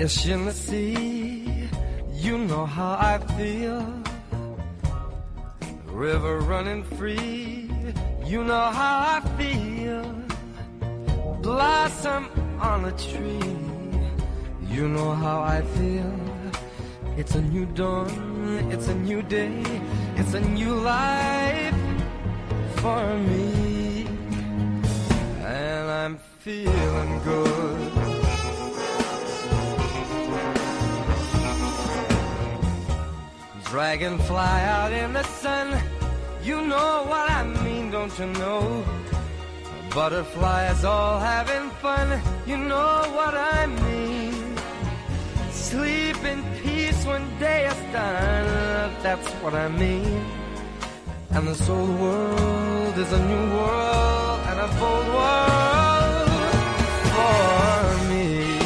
fish in the sea, you know how I feel. The river running free, you know how I feel. Blossom on a tree, you know how I feel. It's a new dawn, it's a new day, it's a new life for me, and I'm feeling good. Dragonfly out in the sun, you know what I mean, don't you know? Butterflies all having fun, you know what I mean. Sleep in peace when day is done, that's what I mean. And this old world is a new world, and a bold world for me.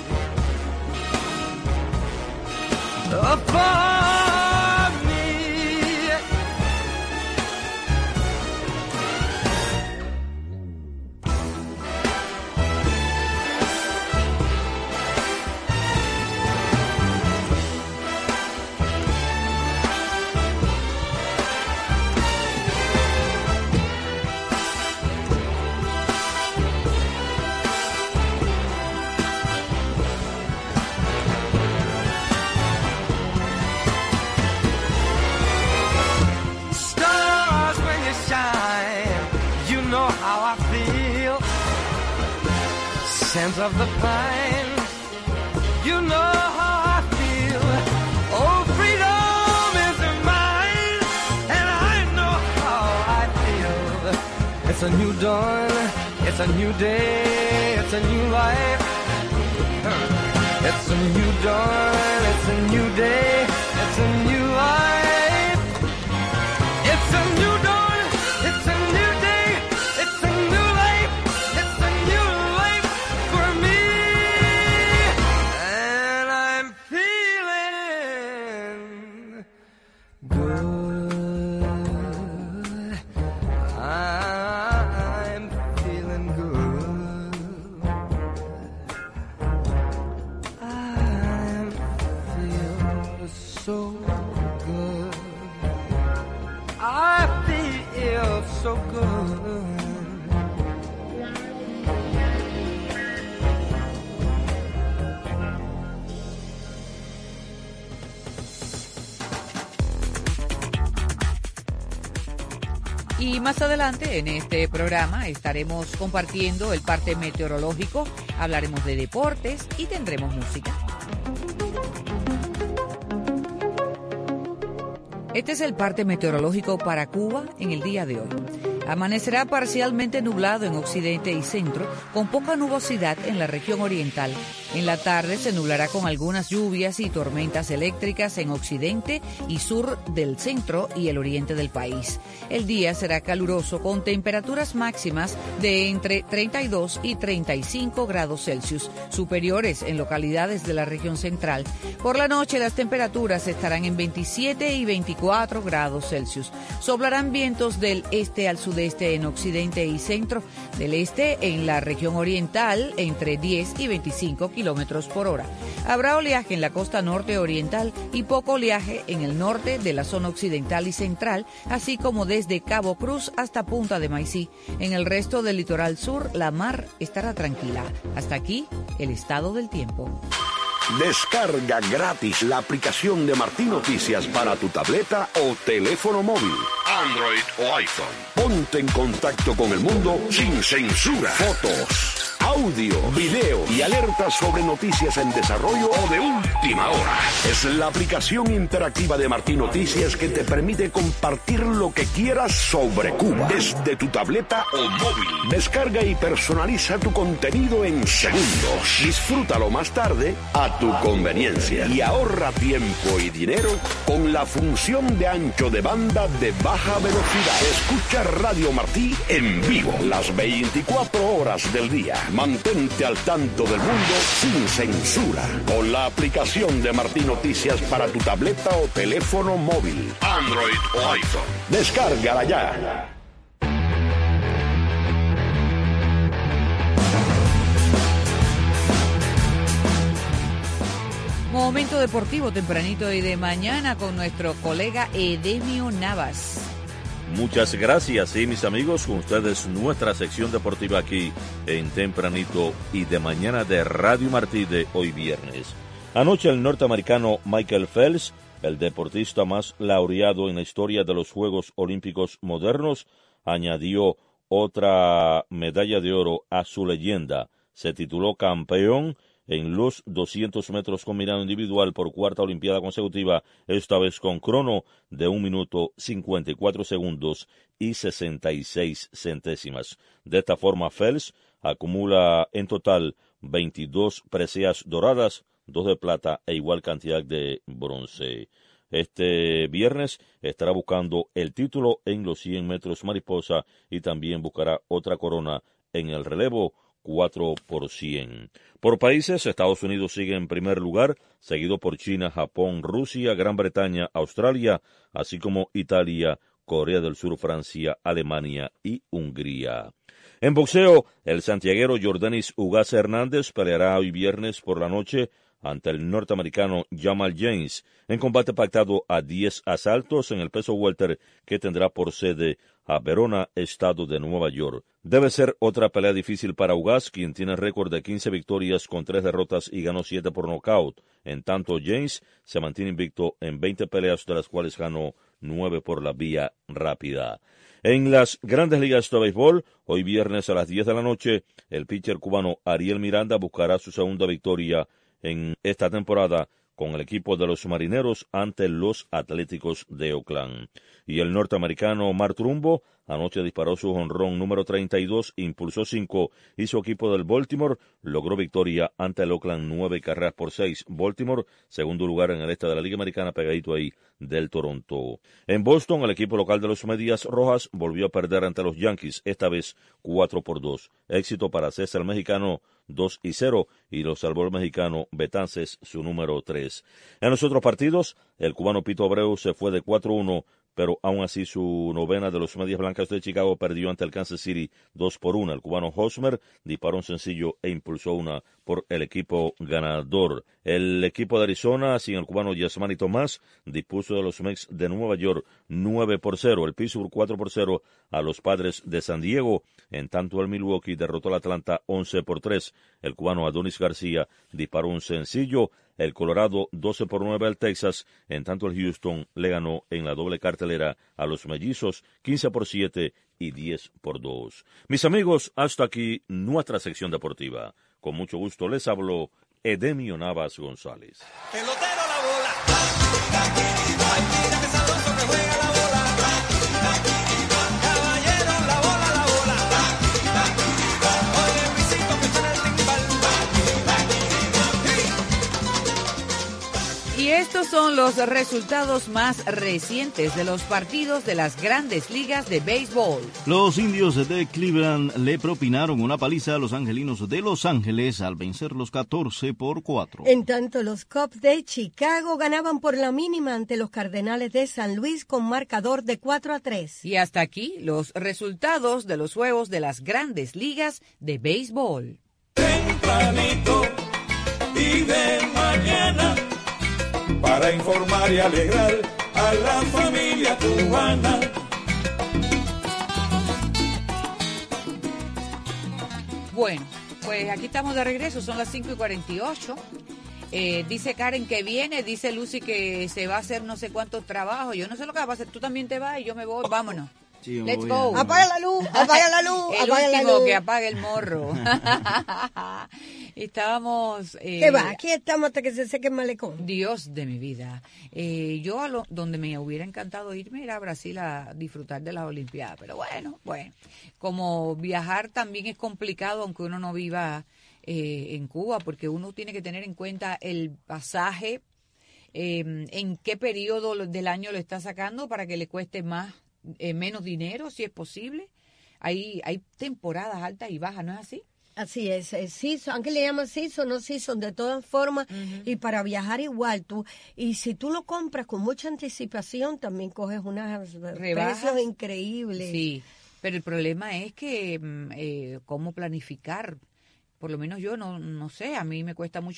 Uh, for scent of the pine, you know how I feel. Oh, freedom is mine, and I know how I feel. It's a new dawn, it's a new day, it's a new life. It's a new dawn, it's a new day, it's a new life. It's a new dawn, it's a new day, it's a new life. It's a new life for me, and I'm feeling good. I'm feeling good. I feel so good. I feel so good. Y más adelante en este programa estaremos compartiendo el parte meteorológico, hablaremos de deportes y tendremos música. Este es el parte meteorológico para Cuba en el día de hoy. Amanecerá parcialmente nublado en occidente y centro, con poca nubosidad en la región oriental. En la tarde se nublará con algunas lluvias y tormentas eléctricas en occidente y sur del centro y el oriente del país. El día será caluroso con temperaturas máximas de entre treinta y dos y treinta y cinco grados Celsius, superiores en localidades de la región central. Por la noche las temperaturas estarán en veintisiete y veinticuatro grados Celsius. Soplarán vientos del este al sudeste en occidente y centro, del este en la región oriental entre diez y veinticinco kilómetros por hora. Habrá oleaje en la costa norte oriental y poco oleaje en el norte de la zona occidental y central, así como desde Cabo Cruz hasta Punta de Maicí. En el resto del litoral sur, la mar estará tranquila. Hasta aquí, el estado del tiempo. Descarga gratis la aplicación de Martín Noticias para tu tableta o teléfono móvil, Android o iPhone. Ponte en contacto con el mundo sin censura. Fotos, audio, video y alertas sobre noticias en desarrollo o de última hora. Es la aplicación interactiva de Martín Noticias que te permite compartir lo que quieras sobre Cuba desde tu tableta o móvil. Descarga y personaliza tu contenido en segundos. Disfrútalo más tarde a tu conveniencia y ahorra tiempo y dinero con la función de ancho de banda de baja velocidad. Escucha Radio Martí en vivo las veinticuatro horas del día. Mantente al tanto del mundo sin censura con la aplicación de Martín Noticias para tu tableta o teléfono móvil, Android o iPhone. Descárgala ya. Momento deportivo tempranito y de mañana con nuestro colega Edemio Navas. Muchas gracias, sí, mis amigos, con ustedes nuestra sección deportiva aquí en Tempranito y de mañana de Radio Martí de hoy viernes. Anoche el norteamericano Michael Phelps, el deportista más laureado en la historia de los Juegos Olímpicos modernos, añadió otra medalla de oro a su leyenda. Se tituló campeón en los doscientos metros combinado individual por cuarta olimpiada consecutiva, esta vez con crono de un minuto cincuenta y cuatro segundos y sesenta y seis centésimas. De esta forma, Phelps acumula en total veintidós preseas doradas, dos de plata e igual cantidad de bronce. Este viernes estará buscando el título en los cien metros mariposa y también buscará otra corona en el relevo cuatro por cien. Por países, Estados Unidos sigue en primer lugar, seguido por China, Japón, Rusia, Gran Bretaña, Australia, así como Italia, Corea del Sur, Francia, Alemania y Hungría. En boxeo, el santiaguero Jordanis Ugas Hernández peleará hoy viernes por la noche ante el norteamericano Jamal James, en combate pactado a diez asaltos en el peso welter que tendrá por sede a Verona, estado de Nueva York. Debe ser otra pelea difícil para Ugas, quien tiene récord de quince victorias con tres derrotas y ganó siete por nocaut. En tanto, James se mantiene invicto en veinte peleas, de las cuales ganó nueve por la vía rápida. En las Grandes Ligas de Béisbol, hoy viernes a las diez de la noche, el pitcher cubano Ariel Miranda buscará su segunda victoria en esta temporada con el equipo de los Marineros ante los Atléticos de Oakland. Y el norteamericano Mark Trumbo anoche disparó su jonrón número treinta y dos, impulsó cinco y su equipo del Baltimore logró victoria ante el Oakland nueve carreras por seis. Baltimore, segundo lugar en el este de la Liga Americana, pegadito ahí del Toronto. En Boston, el equipo local de los Medias Rojas volvió a perder ante los Yankees, esta vez cuatro por dos. Éxito para César el mexicano, dos y cero, y lo salvó el mexicano Betances, su número tres. En los otros partidos, el cubano Pito Abreu se fue de cuatro uno, pero aún así su novena de los Medias Blancas de Chicago perdió ante el Kansas City dos por uno. El cubano Hosmer disparó un sencillo e impulsó una por el equipo ganador. El equipo de Arizona, sin el cubano Yasmani Tomás, dispuso de los Mets de Nueva York nueve por cero. El Pittsburgh cuatro por cero a los Padres de San Diego. En tanto, el Milwaukee derrotó al Atlanta once por tres. El cubano Adonis García disparó un sencillo. El Colorado doce por nueve al Texas, en tanto el Houston le ganó en la doble cartelera a los Mellizos quince por siete y diez por dos. Mis amigos, hasta aquí nuestra sección deportiva. Con mucho gusto les habló Edemio Navas González. Pelotero la bola. Ay, mira qué sabroso que juega la bola. Caballero, la bola, la bola. Oye, Luisito, que suena el timbal. Y estos son los resultados más recientes de los partidos de las Grandes Ligas de Béisbol. Los indios de Cleveland le propinaron una paliza a los angelinos de Los Ángeles al vencerlos catorce por cuatro. En tanto, los Cubs de Chicago ganaban por la mínima ante los Cardenales de San Luis con marcador de cuatro a tres. Y hasta aquí los resultados de los juegos de las Grandes Ligas de Béisbol. Tempranito y de mañana, para informar y alegrar a la familia cubana. Bueno, pues aquí estamos de regreso, son las cinco y cuarenta y ocho. Eh, dice Karen que viene, dice Lucy que se va a hacer no sé cuántos trabajos. Yo no sé lo que va a hacer, tú también te vas y yo me voy, vámonos. Sí, Let's go. A... Apaga la luz, apaga la luz, el apaga último la luz. que apague el morro. Estábamos... Eh, ¿Qué va? Aquí estamos hasta que se seque el malecón. Dios de mi vida. Eh, yo a lo, donde me hubiera encantado irme era a Brasil a disfrutar de las Olimpiadas. Pero bueno, bueno. Como viajar también es complicado, aunque uno no viva eh, en Cuba, porque uno tiene que tener en cuenta el pasaje, eh, en qué periodo del año lo está sacando para que le cueste más, eh, menos dinero, si es posible. Hay, hay temporadas altas y bajas, ¿no es así? Así es, es season, aunque le llaman season, no season, de todas formas, uh-huh. Y para viajar igual, tú, y si tú lo compras con mucha anticipación, también coges unas rebajas precios increíbles. Sí, pero el problema es que, eh, cómo planificar, por lo menos yo no, no sé, a mí me cuesta mucho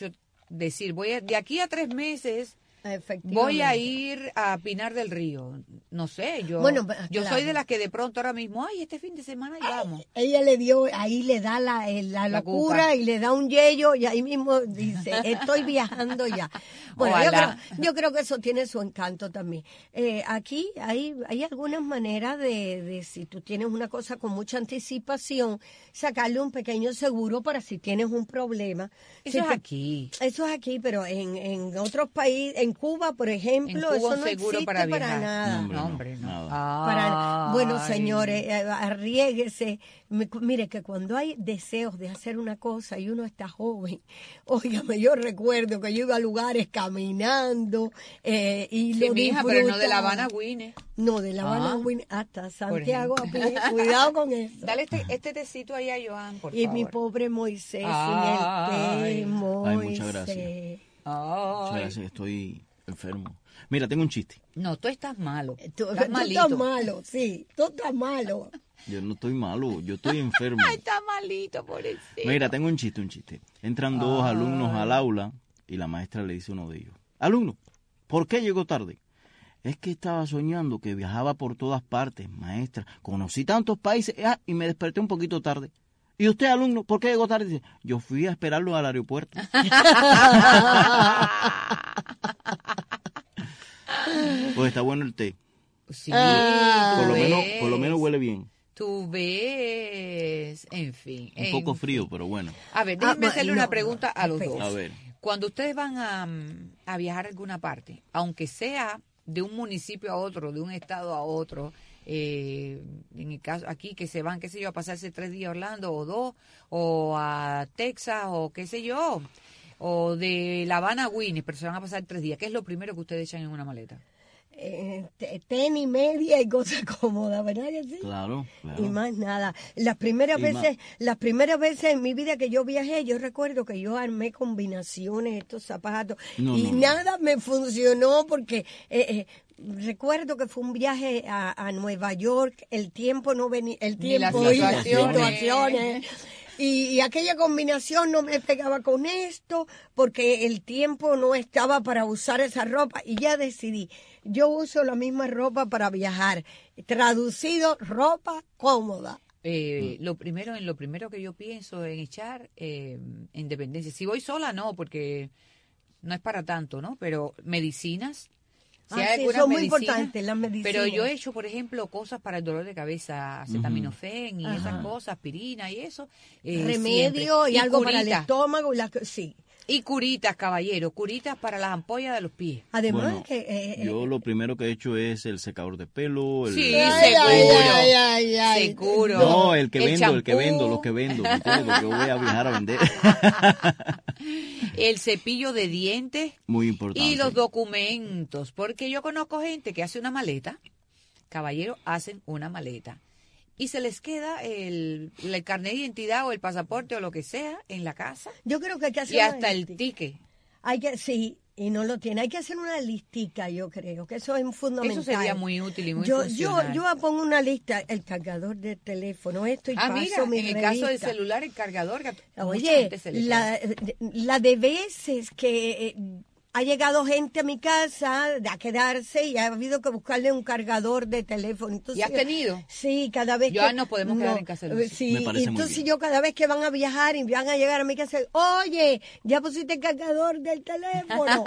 decir, voy a, de aquí a tres meses voy a ir a Pinar del Río. No sé, yo bueno, yo claro. soy de las que de pronto ahora mismo, ay, este fin de semana y vamos. Ella le dio, ahí le da la, eh, la, la locura cuca. Y le da un yello y ahí mismo dice, estoy viajando ya. Bueno, yo creo, yo creo que eso tiene su encanto también. Eh, aquí hay, hay algunas maneras de, de, si tú tienes una cosa con mucha anticipación, sacarle un pequeño seguro para si tienes un problema. Eso si es te, aquí. Eso es aquí, pero en, en otros países, en Cuba, por ejemplo, en Cuba eso no seguro existe para, para nada. No, hombre, no. no. Para, bueno, señores, arriéguese. Mire que cuando hay deseos de hacer una cosa y uno está joven, óigame, yo recuerdo que yo iba a lugares caminando eh, y sí, lo mija, disfrutaba. Pero no de La Habana a Guine. No, de La Habana a ah, Guine hasta Santiago a pie. Cuidado con eso. Dale este, este tecito ahí a Joan, por y favor. Y mi pobre Moisés Ay. sin el té, Moisés. Ay, muchas gracias. Ay. Muchas gracias, estoy enfermo. Mira, tengo un chiste. No, tú estás malo. Tú estás, tú estás malo, sí. Tú estás malo. Yo no estoy malo, yo estoy enfermo. Ay, está malito, pobrecito. Mira, tengo un chiste, un chiste. Entran dos Ay. alumnos al aula y la maestra le dice a uno de ellos, alumno, ¿por qué llegó tarde? Es que estaba soñando que viajaba por todas partes, maestra. Conocí tantos países ah, y me desperté un poquito tarde. ¿Y usted, alumno, por qué llegó tarde? Dice, yo fui a esperarlo al aeropuerto. Pues está bueno el té. Sí, ah, por, lo menos, por lo menos huele bien. Tú ves, en fin. Un en poco fin. frío, pero bueno. A ver, déjenme ah, hacerle no, una pregunta a los dos. A ver. Cuando ustedes van a, a viajar a alguna parte, aunque sea de un municipio a otro, de un estado a otro, eh, en el caso aquí que se van, qué sé yo, a pasarse tres días a Orlando o dos, o a Texas o qué sé yo, o de La Habana a Guine, pero se van a pasar tres días. ¿Qué es lo primero que ustedes echan en una maleta? Eh, tenis, media y cosas cómodas, ¿verdad que sí? Claro, claro. Y más nada. Las primeras y veces, más. las primeras veces en mi vida que yo viajé, yo recuerdo que yo armé combinaciones, estos zapatos, no, y no, nada no. me funcionó porque eh, eh, recuerdo que fue un viaje a, a Nueva York, el tiempo no venía, el tiempo y las situaciones. situaciones. Y, y aquella combinación no me pegaba con esto porque el tiempo no estaba para usar esa ropa y ya decidí, yo uso la misma ropa para viajar, traducido, ropa cómoda. Eh, lo primero, en lo primero que yo pienso en echar eh, independencia. Si voy sola, no, porque no es para tanto, ¿no? Pero medicinas. Si ah, hay sí, son muy importantes las medicinas. Pero yo he hecho, por ejemplo, cosas para el dolor de cabeza, acetaminofén uh-huh. y Ajá. esas cosas, aspirina y eso. Eh, Remedio y, y algo curita. Para el estómago. Y la, sí. Y curitas, caballero, curitas para las ampollas de los pies. Además bueno, que... Eh, yo lo primero que he hecho es el secador de pelo. El... Sí, ay, seguro. Ay, ay, ay, seguro. No, el que el vendo, champú. el que vendo, los que vendo. Porque yo voy a viajar a vender. El cepillo de dientes. Muy importante. Y los documentos. Porque yo conozco gente que hace una maleta. Caballero, hacen una maleta. Y se les queda el, el carnet de identidad o el pasaporte o lo que sea en la casa. Yo creo que hay que hacer y hasta el listica. ticket. Hay que, sí, y no lo tiene. Hay que hacer una listica, yo creo, que eso es fundamental. Eso sería muy útil y muy yo, funcional. Yo, yo pongo una lista, el cargador de teléfono, esto y ah, paso mira, mi en revista. el caso del celular, el cargador. Oye, la, la de veces que... Eh, ha llegado gente a mi casa a quedarse y ha habido que buscarle un cargador de teléfono. Entonces, ¿y has tenido? Sí, cada vez yo que... Ya nos podemos quedar no, en casa de Lucy. Sí, me parece entonces muy bien. Yo cada vez que van a viajar y van a llegar a mi casa, oye, ¿ya pusiste el cargador del teléfono?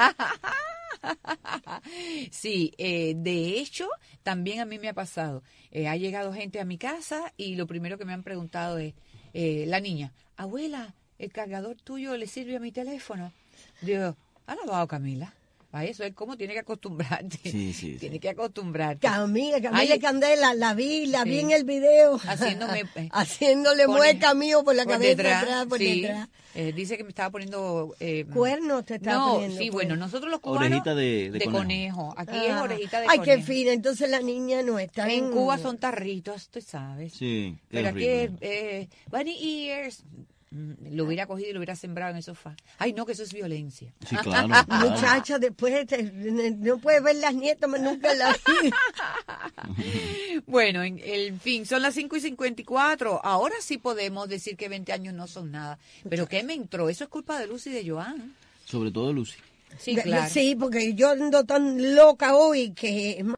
Sí, eh, de hecho, también a mí me ha pasado. Eh, ha llegado gente a mi casa y lo primero que me han preguntado es, eh, la niña, abuela, ¿el cargador tuyo le sirve a mi teléfono? Digo, ¿ha lavado Camila? A eso es como tiene que acostumbrarte. Sí, sí, tiene sí. que acostumbrarte. Camila, Camila Ay, Candela, la vi, la sí. vi en el video. Haciéndome, eh, Haciéndole pone, mueca mío por la por cabeza detrás, atrás, por sí. detrás. Eh, dice que me estaba poniendo... Eh, Cuernos te estaba no, poniendo. sí, cuernos. bueno, nosotros los cubanos... Orejita de, de, de conejo. conejo. Aquí ah. es orejita de Ay, conejo. qué fina. Entonces la niña no está en... en... Cuba son tarritos, tú sabes. Sí, pero aquí es horrible. eh, bunny ears... Lo hubiera cogido y lo hubiera sembrado en el sofá. Ay, no, que eso es violencia. Sí, claro. claro. Muchacha, después te, no puedes ver las nietas más nunca en la vida. Bueno, en, en fin, son las cinco y cincuenta y cuatro. Ahora sí podemos decir que veinte años no son nada. Pero ¿qué me entró? Eso es culpa de Lucy y de Joan. Sobre todo Lucy. Sí, claro. Sí, porque yo ando tan loca hoy que